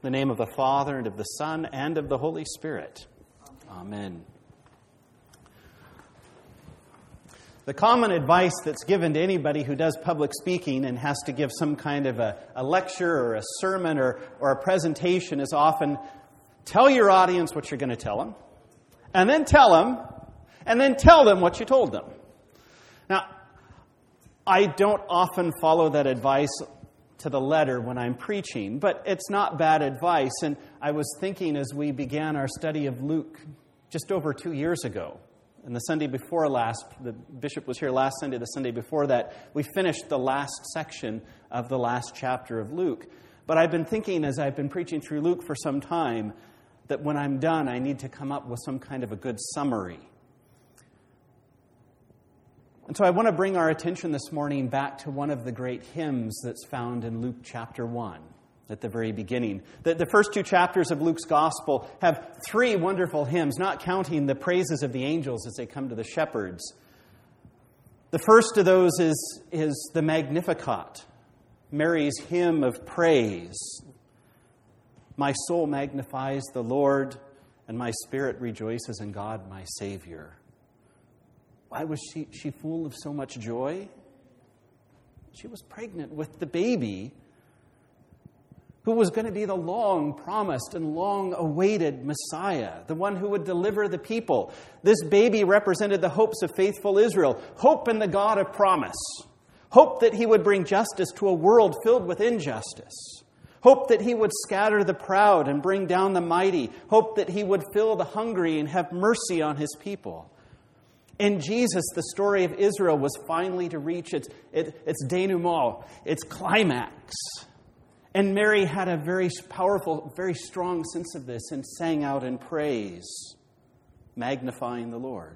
In the name of the Father, and of the Son, and of the Holy Spirit. Amen. The common advice that's given to anybody who does public speaking and has to give some kind of a lecture or a sermon or a presentation is often, tell your audience what you're going to tell them, and then tell them what you told them. Now, I don't often follow that advice to the letter when I'm preaching, but it's not bad advice. And I was thinking as we began our study of Luke just over 2 years ago, and the Sunday before last, the bishop was here last Sunday, the Sunday before that, we finished the last section of the last chapter of Luke. But I've been thinking as I've been preaching through Luke for some time that when I'm done, I need to come up with some kind of a good summary. And so I want to bring our attention this morning back to one of the great hymns that's found in Luke chapter 1 at the very beginning. The first 2 chapters of Luke's gospel have 3 wonderful hymns, not counting the praises of the angels as they come to the shepherds. The first of those is the Magnificat, Mary's hymn of praise. My soul magnifies the Lord, and my spirit rejoices in God my Savior. Why was she full of so much joy? She was pregnant with the baby who was going to be the long-promised and long-awaited Messiah, the one who would deliver the people. This baby represented the hopes of faithful Israel, hope in the God of promise, hope that he would bring justice to a world filled with injustice, hope that he would scatter the proud and bring down the mighty, hope that he would fill the hungry and have mercy on his people. In Jesus, the story of Israel was finally to reach its denouement, its climax. And Mary had a very powerful, very strong sense of this and sang out in praise, magnifying the Lord.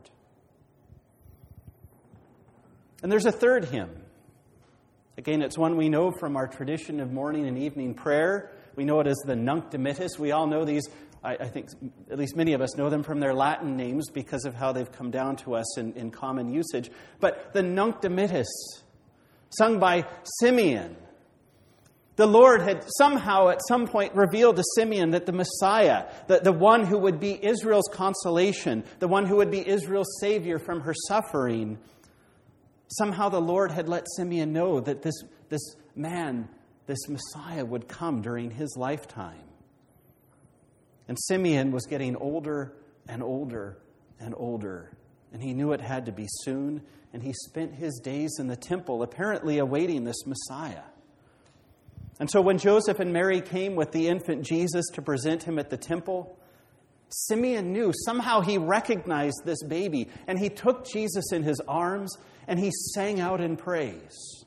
And there's a third hymn. Again, it's one we know from our tradition of morning and evening prayer. We know it as the Nunc Dimittis. We all know these. I think at least many of us know them from their Latin names because of how they've come down to us in common usage. But the Nunc Dimittis, sung by Simeon. The Lord had somehow at some point revealed to Simeon that the Messiah, the one who would be Israel's consolation, the one who would be Israel's Savior from her suffering, somehow the Lord had let Simeon know that this man, this Messiah would come during his lifetime. And Simeon was getting older and older and older. And he knew it had to be soon. And he spent his days in the temple, apparently awaiting this Messiah. And so when Joseph and Mary came with the infant Jesus to present him at the temple, Simeon knew, somehow he recognized this baby. And he took Jesus in his arms and he sang out in praise.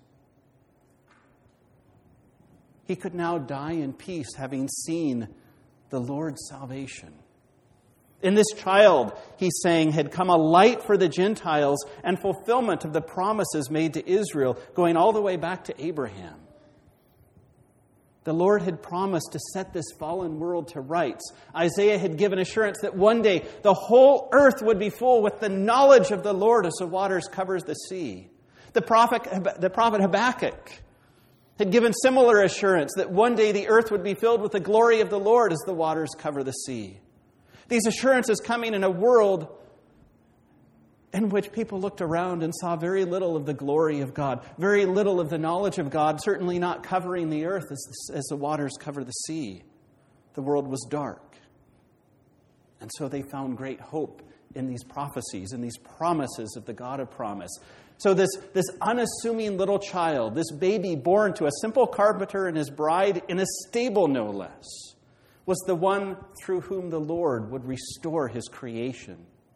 He could now die in peace, having seen the Lord's salvation. In this child, he sang, had come a light for the Gentiles and fulfillment of the promises made to Israel, going all the way back to Abraham. The Lord had promised to set this fallen world to rights. Isaiah had given assurance that one day the whole earth would be full with the knowledge of the Lord as the waters covers the sea. The prophet Habakkuk had given similar assurance that one day the earth would be filled with the glory of the Lord as the waters cover the sea. These assurances coming in a world in which people looked around and saw very little of the glory of God, very little of the knowledge of God, certainly not covering the earth as the waters cover the sea. The world was dark. And so they found great hope in these prophecies and these promises of the God of promise. So this unassuming little child, this baby born to a simple carpenter and his bride in a stable no less, was the one through whom the Lord would restore his creation.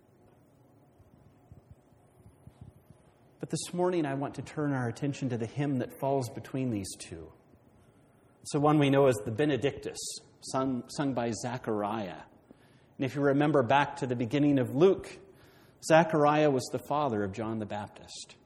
But this morning I want to turn our attention to the hymn that falls between these two. It's the one we know as the Benedictus, sung by Zechariah. And if you remember back to the beginning of Luke, Zechariah was the father of John the Baptist.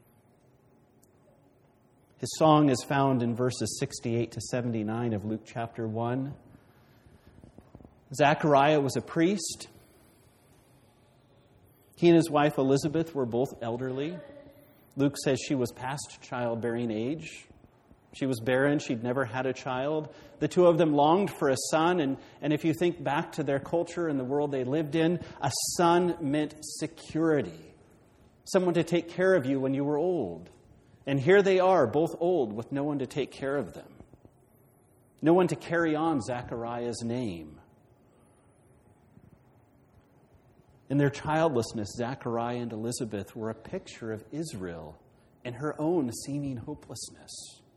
His song is found in verses 68 to 79 of Luke chapter 1. Zechariah was a priest. He and his wife Elizabeth were both elderly. Luke says she was past childbearing age. She was barren. She'd never had a child. The two of them longed for a son. And if you think back to their culture and the world they lived in, a son meant security. Someone to take care of you when you were old. And here they are, both old, with no one to take care of them. No one to carry on Zechariah's name. In their childlessness, Zechariah and Elizabeth were a picture of Israel in her own seeming hopelessness.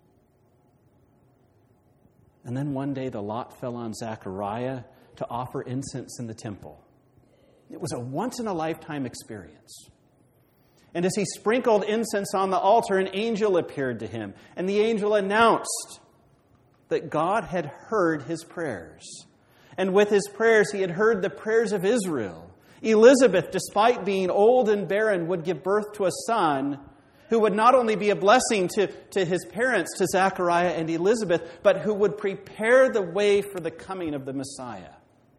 And then one day the lot fell on Zechariah to offer incense in the temple. It was a once-in-a-lifetime experience. And as he sprinkled incense on the altar, an angel appeared to him. And the angel announced that God had heard his prayers. And with his prayers, he had heard the prayers of Israel. Elizabeth, despite being old and barren, would give birth to a son who would not only be a blessing to his parents, to Zechariah and Elizabeth, but who would prepare the way for the coming of the Messiah.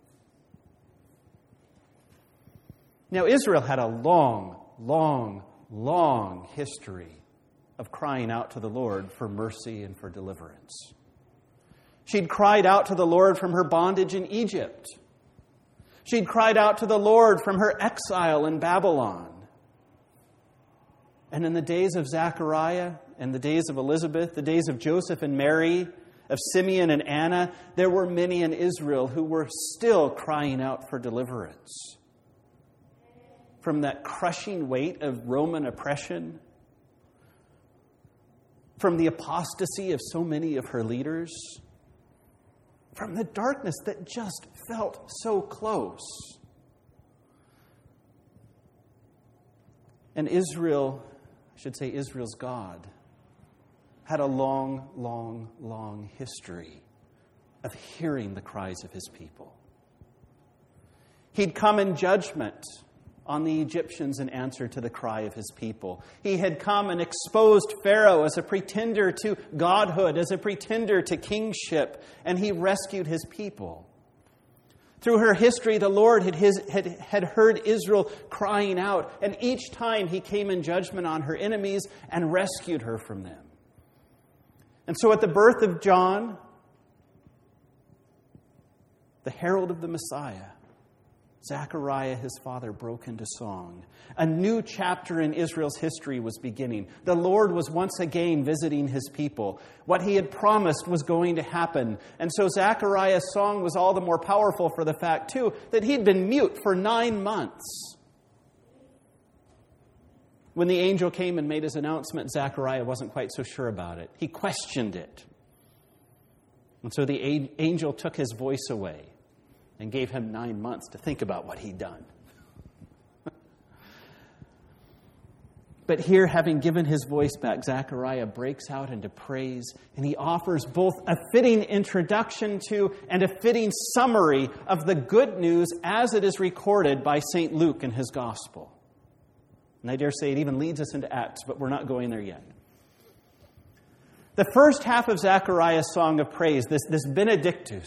Now, Israel had a long history of crying out to the Lord for mercy and for deliverance. She'd cried out to the Lord from her bondage in Egypt. She'd cried out to the Lord from her exile in Babylon. And in the days of Zechariah and the days of Elizabeth, the days of Joseph and Mary, of Simeon and Anna, there were many in Israel who were still crying out for deliverance from that crushing weight of Roman oppression, from the apostasy of so many of her leaders, from the darkness that just felt so close. And Israel, I should say Israel's God, had a long history of hearing the cries of his people. He'd come in judgment on the Egyptians in answer to the cry of his people. He had come and exposed Pharaoh as a pretender to godhood, as a pretender to kingship, and he rescued his people. Through her history, the Lord had heard Israel crying out, and each time he came in judgment on her enemies and rescued her from them. And so at the birth of John, the herald of the Messiah, Zechariah, his father, broke into song. A new chapter in Israel's history was beginning. The Lord was once again visiting his people. What he had promised was going to happen. And so Zechariah's song was all the more powerful for the fact, too, that he'd been mute for 9 months. When the angel came and made his announcement, Zechariah wasn't quite so sure about it. He questioned it. And so the angel took his voice away and gave him 9 months to think about what he'd done. But here, having given his voice back, Zechariah breaks out into praise, and he offers both a fitting introduction to and a fitting summary of the good news as it is recorded by St. Luke in his gospel. And I dare say it even leads us into Acts, but we're not going there yet. The first half of Zechariah's song of praise, this Benedictus,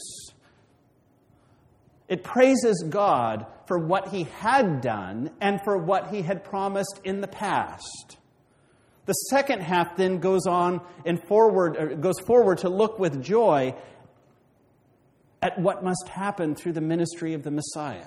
it praises God for what he had done and for what he had promised in the past. The second half then goes forward to look with joy at what must happen through the ministry of the Messiah.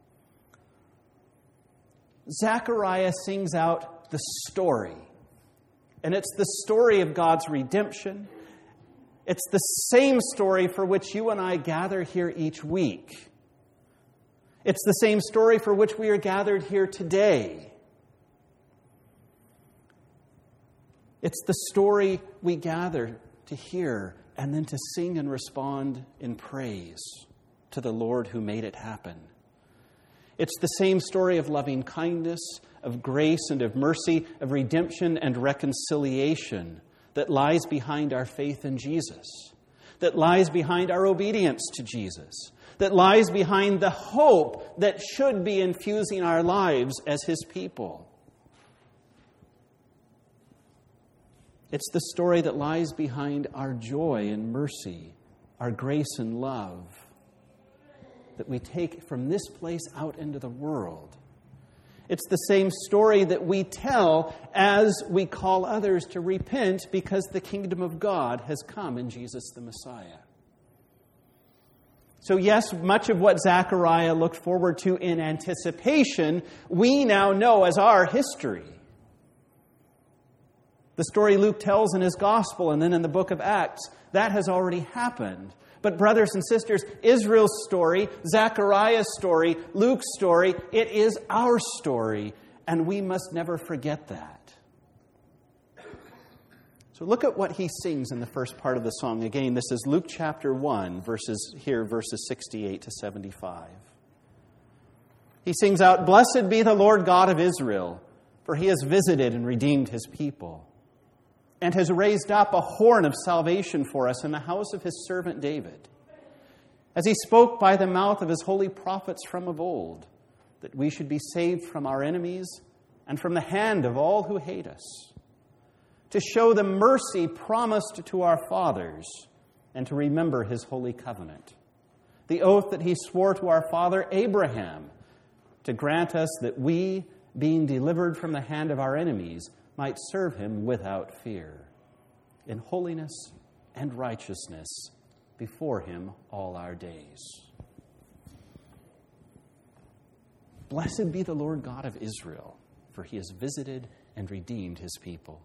Zechariah sings out the story, and it's the story of God's redemption. It's the same story for which you and I gather here each week. It's the same story for which we are gathered here today. It's the story we gather to hear and then to sing and respond in praise to the Lord who made it happen. It's the same story of loving kindness, of grace and of mercy, of redemption and reconciliation that lies behind our faith in Jesus, that lies behind our obedience to Jesus, that lies behind the hope that should be infusing our lives as his people. It's the story that lies behind our joy and mercy, our grace and love, that we take from this place out into the world. It's the same story that we tell as we call others to repent because the kingdom of God has come in Jesus the Messiah. So yes, much of what Zechariah looked forward to in anticipation, we now know as our history. The story Luke tells in his gospel and then in the book of Acts, that has already happened. But brothers and sisters, Israel's story, Zechariah's story, Luke's story, it is our story, and we must never forget that. So look at what he sings in the first part of the song. Again, this is Luke chapter 1, verses 68 to 75. He sings out, "Blessed be the Lord God of Israel, for he has visited and redeemed his people, and has raised up a horn of salvation for us in the house of his servant David, as he spoke by the mouth of his holy prophets from of old, that we should be saved from our enemies and from the hand of all who hate us, to show the mercy promised to our fathers, and to remember his holy covenant, the oath that he swore to our father Abraham, to grant us that we, being delivered from the hand of our enemies, might serve him without fear, in holiness and righteousness before him all our days." Blessed be the Lord God of Israel, for he has visited and redeemed his people.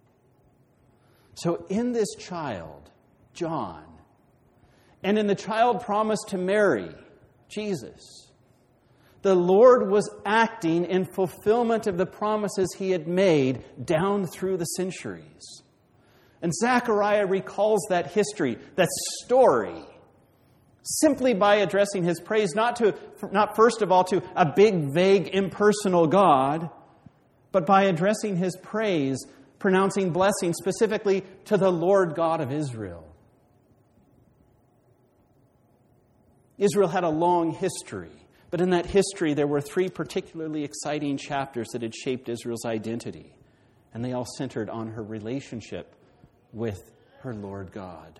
So in this child, John, and in the child promised to Mary, Jesus, the Lord was acting in fulfillment of the promises he had made down through the centuries. And Zechariah recalls that history, that story, simply by addressing his praise, not first of all to a big, vague, impersonal God, but by addressing his praise, pronouncing blessing specifically to the Lord God of Israel. Israel had a long history. But in that history, there were 3 particularly exciting chapters that had shaped Israel's identity. And they all centered on her relationship with her Lord God.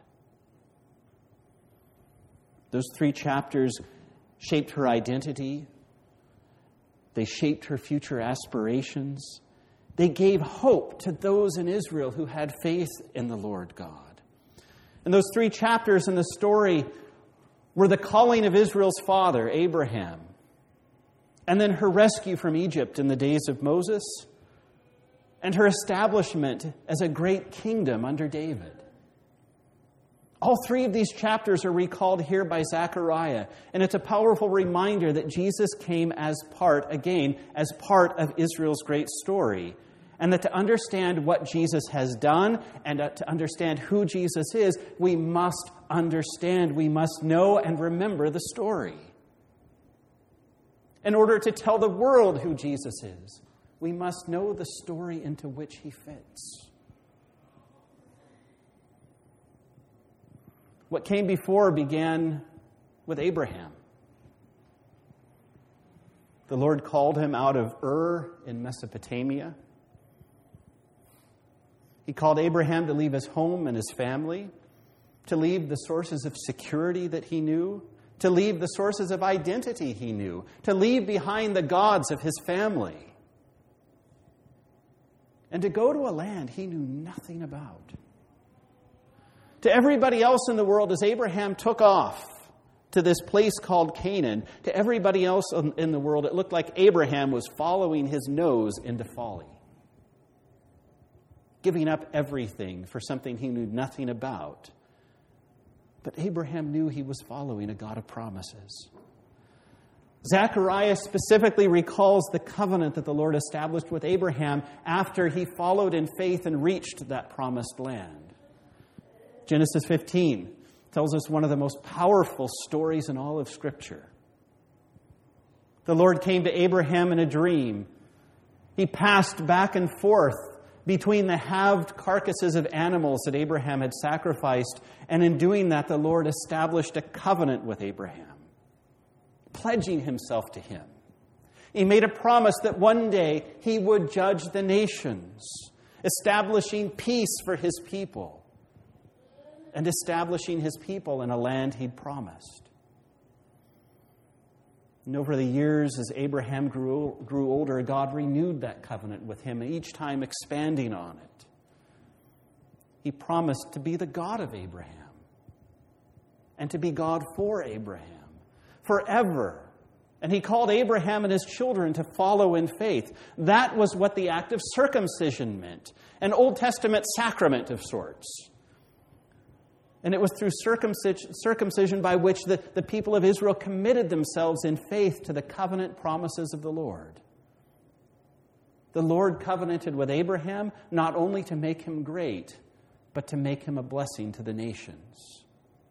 Those 3 chapters shaped her identity. They shaped her future aspirations. They gave hope to those in Israel who had faith in the Lord God. And those 3 chapters in the story were the calling of Israel's father, Abraham, and then her rescue from Egypt in the days of Moses, and her establishment as a great kingdom under David. All 3 of these chapters are recalled here by Zechariah, and it's a powerful reminder that Jesus came as part of Israel's great story, and that to understand what Jesus has done and to understand who Jesus is, we must understand, we must know and remember the story. In order to tell the world who Jesus is, we must know the story into which he fits. What came before began with Abraham. The Lord called him out of Ur in Mesopotamia. He called Abraham to leave his home and his family, to leave the sources of security that he knew, to leave the sources of identity he knew, to leave behind the gods of his family, and to go to a land he knew nothing about. To everybody else in the world, as Abraham took off to this place called Canaan, to everybody else in the world, it looked like Abraham was following his nose into folly, giving up everything for something he knew nothing about. But Abraham knew he was following a God of promises. Zechariah specifically recalls the covenant that the Lord established with Abraham after he followed in faith and reached that promised land. Genesis 15 tells us one of the most powerful stories in all of Scripture. The Lord came to Abraham in a dream. He passed back and forth between the halved carcasses of animals that Abraham had sacrificed, and in doing that, the Lord established a covenant with Abraham, pledging himself to him. He made a promise that one day he would judge the nations, establishing peace for his people, and establishing his people in a land he'd promised. And over the years, as Abraham grew older, God renewed that covenant with him, each time expanding on it. He promised to be the God of Abraham and to be God for Abraham forever. And he called Abraham and his children to follow in faith. That was what the act of circumcision meant, an Old Testament sacrament of sorts. And it was through circumcision by which the people of Israel committed themselves in faith to the covenant promises of the Lord. The Lord covenanted with Abraham not only to make him great, but to make him a blessing to the nations.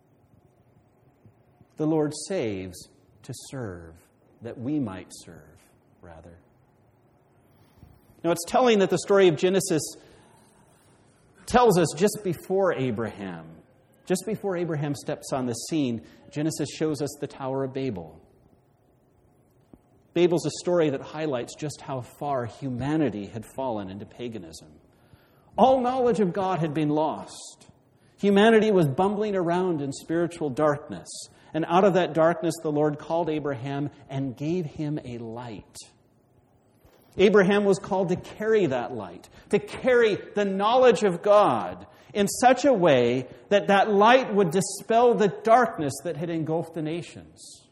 The Lord saves to serve, that we might serve, rather. Now, it's telling that the story of Genesis tells us just before Abraham steps on the scene, Genesis shows us the Tower of Babel. Babel's a story that highlights just how far humanity had fallen into paganism. All knowledge of God had been lost. Humanity was bumbling around in spiritual darkness. And out of that darkness, the Lord called Abraham and gave him a light. Abraham was called to carry that light, to carry the knowledge of God in such a way that that light would dispel the darkness that had engulfed the nations.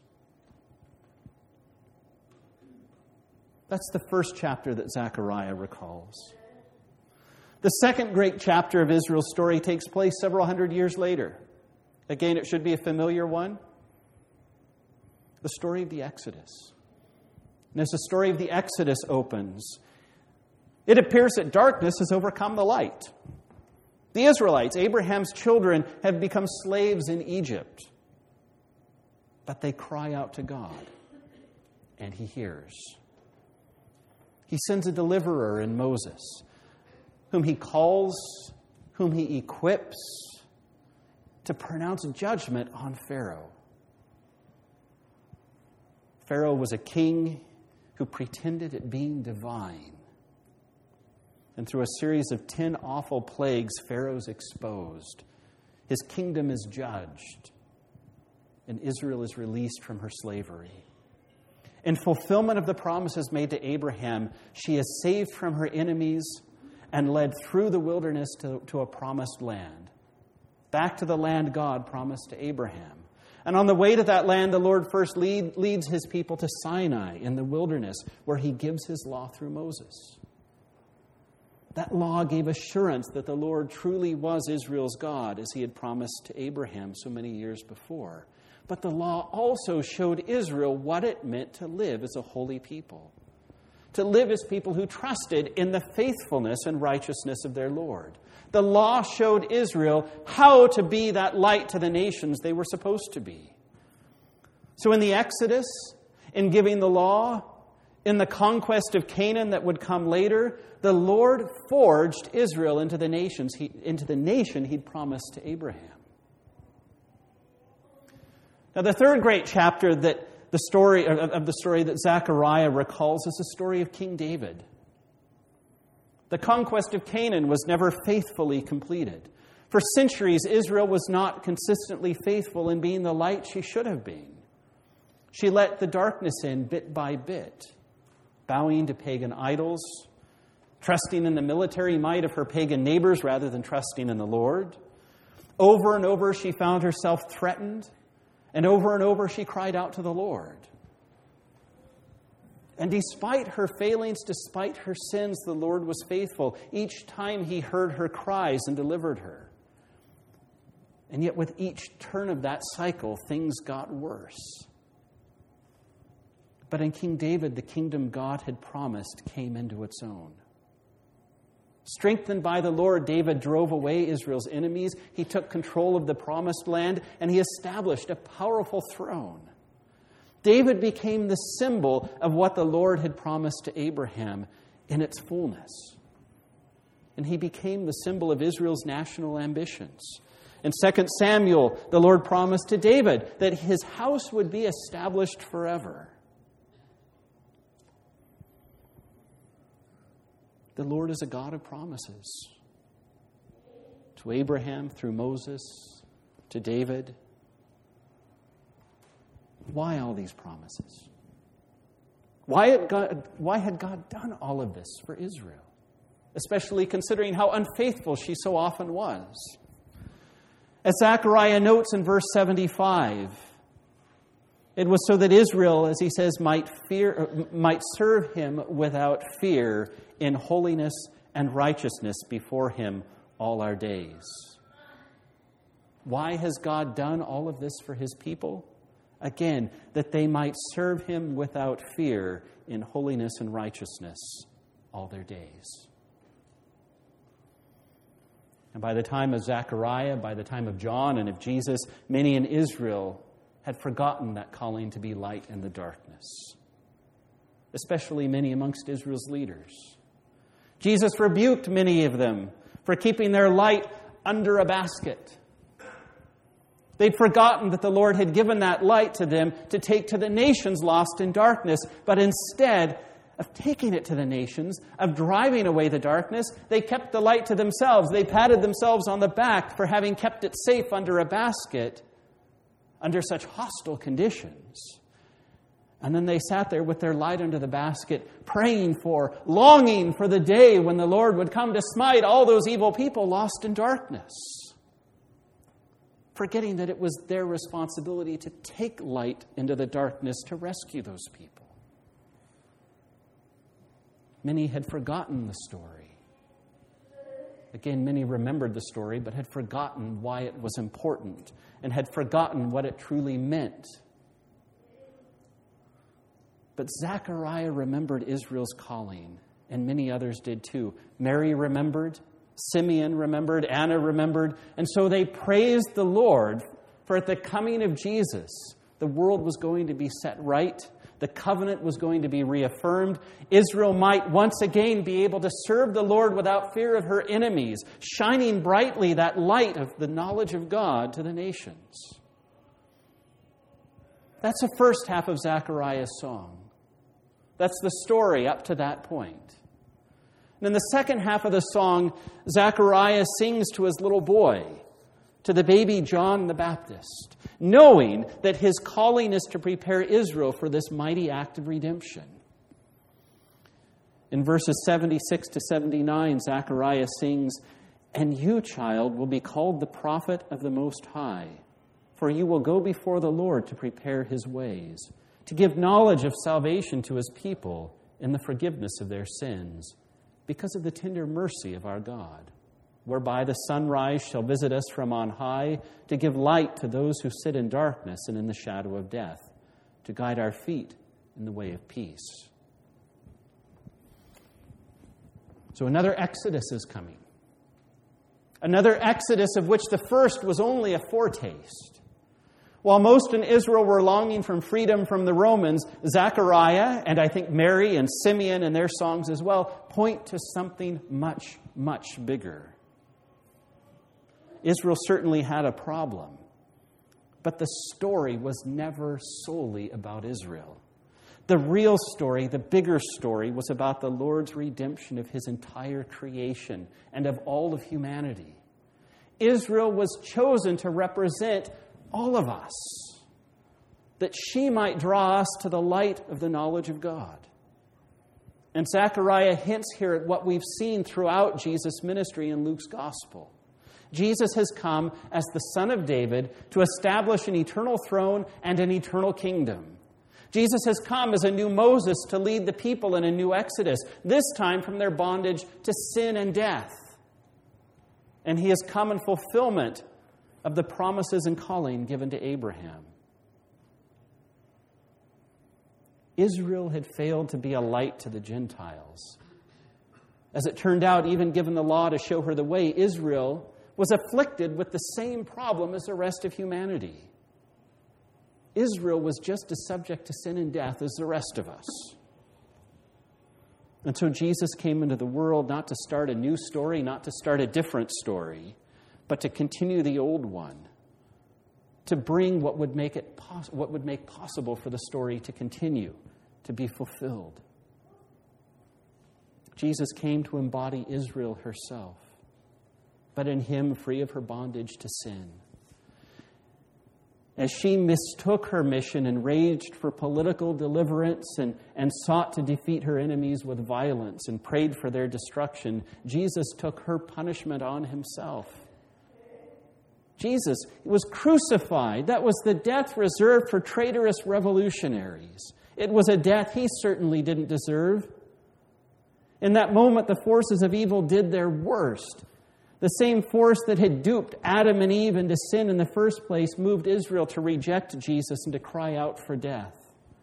That's the first chapter that Zechariah recalls. The second great chapter of Israel's story takes place several hundred years later. Again, it should be a familiar one. The story of the Exodus. And as the story of the Exodus opens, it appears that darkness has overcome the light. The Israelites, Abraham's children, have become slaves in Egypt. But they cry out to God, and he hears. He sends a deliverer in Moses, whom he calls, whom he equips to pronounce judgment on Pharaoh. Pharaoh was a king who pretended at being divine. And through a series of 10 awful plagues, Pharaoh's exposed. His kingdom is judged. And Israel is released from her slavery. In fulfillment of the promises made to Abraham, she is saved from her enemies and led through the wilderness to a promised land. Back to the land God promised to Abraham. And on the way to that land, the Lord first leads his people to Sinai in the wilderness, where he gives his law through Moses. That law gave assurance that the Lord truly was Israel's God, as he had promised to Abraham so many years before. But the law also showed Israel what it meant to live as a holy people, to live as people who trusted in the faithfulness and righteousness of their Lord. The law showed Israel how to be that light to the nations they were supposed to be. So in the Exodus, in giving the law, in the conquest of Canaan that would come later, the Lord forged Israel into the nation he'd promised to Abraham. Now, the third great chapter that the story that Zechariah recalls is the story of King David. The conquest of Canaan was never faithfully completed. For centuries, Israel was not consistently faithful in being the light she should have been. She let the darkness in bit by bit, bowing to pagan idols, trusting in the military might of her pagan neighbors rather than trusting in the Lord. Over and over, she found herself threatened, and over she cried out to the Lord. And despite her failings, despite her sins, the Lord was faithful. Each time he heard her cries and delivered her. And yet with each turn of that cycle, things got worse. But in King David, the kingdom God had promised came into its own. Strengthened by the Lord, David drove away Israel's enemies. He took control of the promised land, and he established a powerful throne. David became the symbol of what the Lord had promised to Abraham in its fullness. And he became the symbol of Israel's national ambitions. In 2 Samuel, the Lord promised to David that his house would be established forever. The Lord is a God of promises. To Abraham through Moses, to David. Why all these promises? Why had God done all of this for Israel? Especially considering how unfaithful she so often was. As Zechariah notes in verse 75, it was so that Israel, as he says, might serve him without fear in holiness and righteousness before him all our days. Why has God done all of this for his people? Again, that they might serve him without fear in holiness and righteousness all their days. And by the time of Zechariah, by the time of John and of Jesus, many in Israel had forgotten that calling to be light in the darkness, especially many amongst Israel's leaders. Jesus rebuked many of them for keeping their light under a basket. They'd forgotten that the Lord had given that light to them to take to the nations lost in darkness, but instead of taking it to the nations, of driving away the darkness, they kept the light to themselves. They patted themselves on the back for having kept it safe under a basket under such hostile conditions. And then they sat there with their light under the basket, praying for, longing for the day when the Lord would come to smite all those evil people lost in darkness, forgetting that it was their responsibility to take light into the darkness to rescue those people. Many had forgotten the story. Again, many remembered the story, but had forgotten why it was important and had forgotten what it truly meant. But Zechariah remembered Israel's calling, and many others did too. Mary remembered, Simeon remembered, Anna remembered, and so they praised the Lord for at the coming of Jesus, the world was going to be set right. The covenant was going to be reaffirmed. Israel might once again be able to serve the Lord without fear of her enemies, shining brightly that light of the knowledge of God to the nations. That's the first half of Zechariah's song. That's the story up to that point. And in the second half of the song, Zechariah sings to his little boy, to the baby John the Baptist, knowing that his calling is to prepare Israel for this mighty act of redemption. In verses 76 to 79, Zechariah sings, "And you, child, will be called the prophet of the Most High, for you will go before the Lord to prepare his ways, to give knowledge of salvation to his people in the forgiveness of their sins, because of the tender mercy of our God, whereby the sunrise shall visit us from on high, to give light to those who sit in darkness and in the shadow of death, to guide our feet in the way of peace." So another Exodus is coming. Another Exodus of which the first was only a foretaste. While most in Israel were longing for freedom from the Romans, Zechariah, and I think Mary and Simeon and their songs as well, point to something much, much bigger. Israel certainly had a problem, but the story was never solely about Israel. The real story, the bigger story, was about the Lord's redemption of his entire creation and of all of humanity. Israel was chosen to represent all of us, that she might draw us to the light of the knowledge of God. And Zechariah hints here at what we've seen throughout Jesus' ministry in Luke's gospel. Jesus has come as the Son of David to establish an eternal throne and an eternal kingdom. Jesus has come as a new Moses to lead the people in a new Exodus, this time from their bondage to sin and death. And he has come in fulfillment of the promises and calling given to Abraham. Israel had failed to be a light to the Gentiles. As it turned out, even given the law to show her the way, Israel was afflicted with the same problem as the rest of humanity. Israel was just as subject to sin and death as the rest of us. And so Jesus came into the world not to start a new story, not to start a different story, but to continue the old one, to bring what would make possible for the story to continue, to be fulfilled. Jesus came to embody Israel herself, but in him free of her bondage to sin. as she mistook her mission and raged for political deliverance and sought to defeat her enemies with violence and prayed for their destruction, Jesus took her punishment on himself. Jesus was crucified. That was the death reserved for traitorous revolutionaries. It was a death he certainly didn't deserve. In that moment, the forces of evil did their worst. The same force that had duped Adam and Eve into sin in the first place moved Israel to reject Jesus and to cry out for death.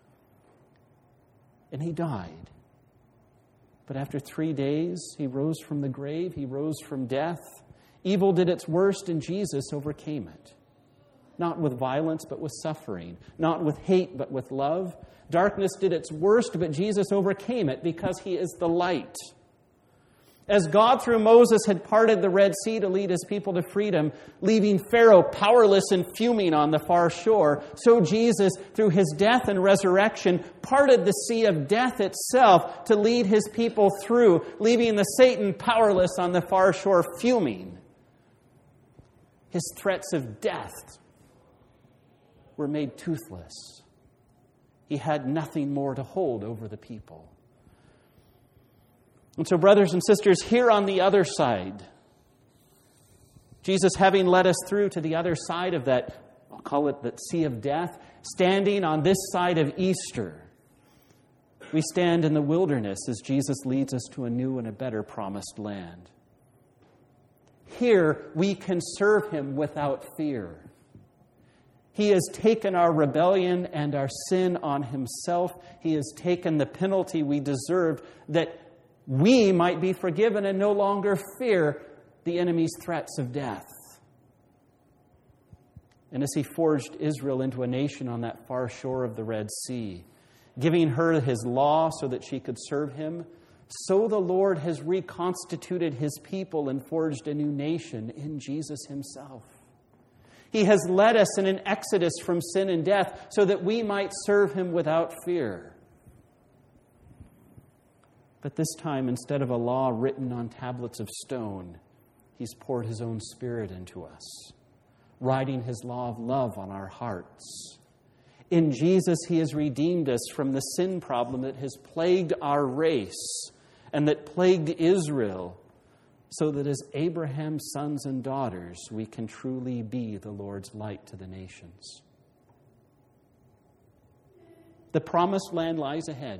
And he died. But after 3 days, he rose from the grave. He rose from death. Evil did its worst, and Jesus overcame it. Not with violence, but with suffering. Not with hate, but with love. Darkness did its worst, but Jesus overcame it because he is the light. As God through Moses had parted the Red Sea to lead his people to freedom, leaving Pharaoh powerless and fuming on the far shore, so Jesus, through his death and resurrection, parted the sea of death itself to lead his people through, leaving the Satan powerless on the far shore, fuming. His threats of death were made toothless. He had nothing more to hold over the people. And so, brothers and sisters, here on the other side, Jesus having led us through to the other side of that, I'll call it the sea of death, standing on this side of Easter, we stand in the wilderness as Jesus leads us to a new and a better promised land. Here we can serve him without fear. He has taken our rebellion and our sin on himself. He has taken the penalty we deserved that we might be forgiven and no longer fear the enemy's threats of death. And as he forged Israel into a nation on that far shore of the Red Sea, giving her his law so that she could serve him, so the Lord has reconstituted his people and forged a new nation in Jesus himself. He has led us in an exodus from sin and death so that we might serve him without fear. But this time, instead of a law written on tablets of stone, he's poured his own Spirit into us, writing his law of love on our hearts. In Jesus, he has redeemed us from the sin problem that has plagued our race and that plagued Israel, so that as Abraham's sons and daughters, we can truly be the Lord's light to the nations. The promised land lies ahead.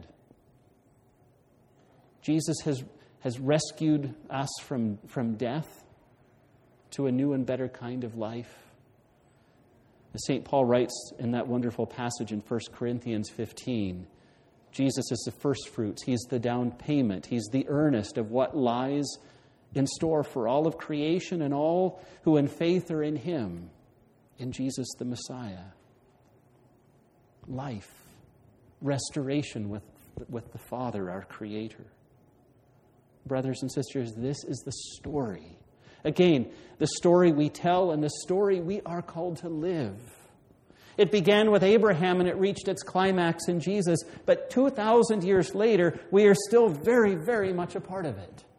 Jesus has rescued us from death to a new and better kind of life. As St. Paul writes in that wonderful passage in 1 Corinthians 15, Jesus is the first fruits. He's the down payment. He's the earnest of what lies in store for all of creation and all who in faith are in him, in Jesus the Messiah. Life, restoration with the Father, our Creator. Brothers and sisters, this is the story. Again, the story we tell and the story we are called to live. It began with Abraham and it reached its climax in Jesus, but 2,000 years later, we are still very, very much a part of it.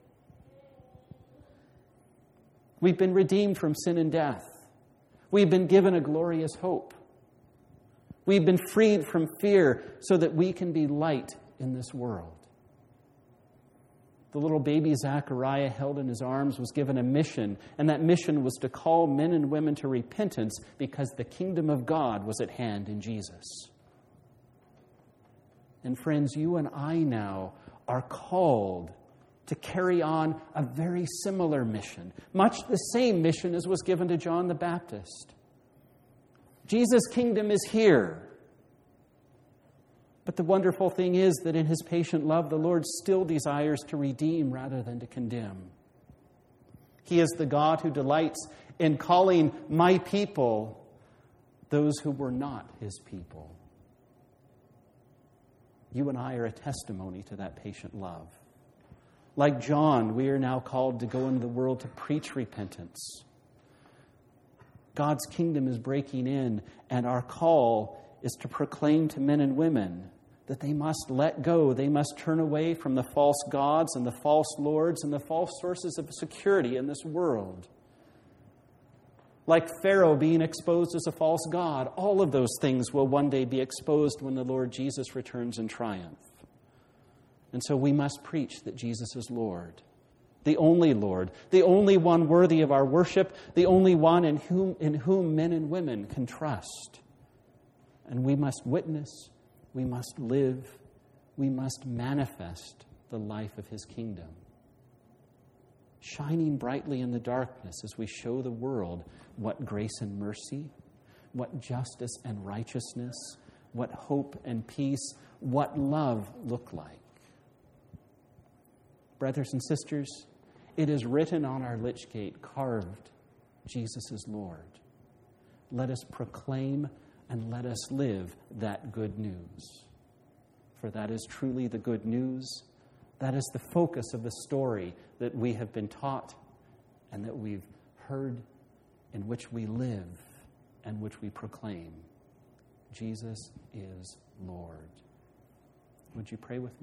We've been redeemed from sin and death. We've been given a glorious hope. We've been freed from fear so that we can be light in this world. The little baby Zachariah held in his arms was given a mission, and that mission was to call men and women to repentance because the kingdom of God was at hand in Jesus. And friends, you and I now are called to carry on a very similar mission, much the same mission as was given to John the Baptist. Jesus' kingdom is here. But the wonderful thing is that in his patient love, the Lord still desires to redeem rather than to condemn. He is the God who delights in calling my people those who were not his people. You and I are a testimony to that patient love. Like John, we are now called to go into the world to preach repentance. God's kingdom is breaking in, and our call is to proclaim to men and women that they must let go. They must turn away from the false gods and the false lords and the false sources of security in this world. like Pharaoh being exposed as a false god. All of those things will one day be exposed when the Lord Jesus returns in triumph. And so we must preach that Jesus is Lord, the only one worthy of our worship, the only one in whom men and women can trust. And we must witness, we must live, we must manifest the life of his kingdom, shining brightly in the darkness as we show the world what grace and mercy, what justice and righteousness, what hope and peace, what love look like. Brothers and sisters, it is written on our lich gate, carved, Jesus is Lord. Let us proclaim and let us live that good news. For that is truly the good news. That is the focus of the story that we have been taught and that we've heard, in which we live and which we proclaim. Jesus is Lord. Would you pray with me?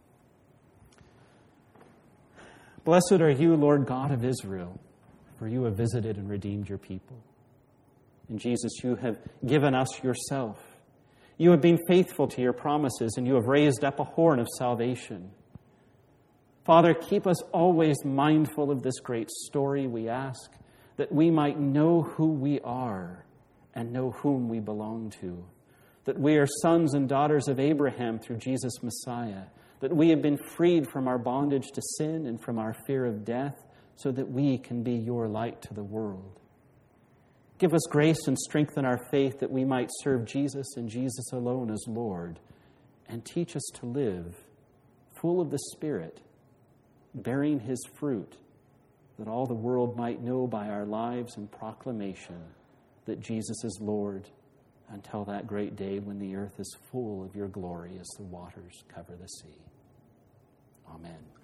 Blessed are you, Lord God of Israel, for you have visited and redeemed your people. And Jesus, you have given us yourself. You have been faithful to your promises, and you have raised up a horn of salvation. Father, keep us always mindful of this great story, we ask, that we might know who we are and know whom we belong to, that we are sons and daughters of Abraham through Jesus Messiah, that we have been freed from our bondage to sin and from our fear of death so that we can be your light to the world. Give us grace and strengthen our faith that we might serve Jesus and Jesus alone as Lord, and teach us to live full of the Spirit, bearing his fruit, that all the world might know by our lives and proclamation that Jesus is Lord, until that great day when the earth is full of your glory as the waters cover the sea. Amen.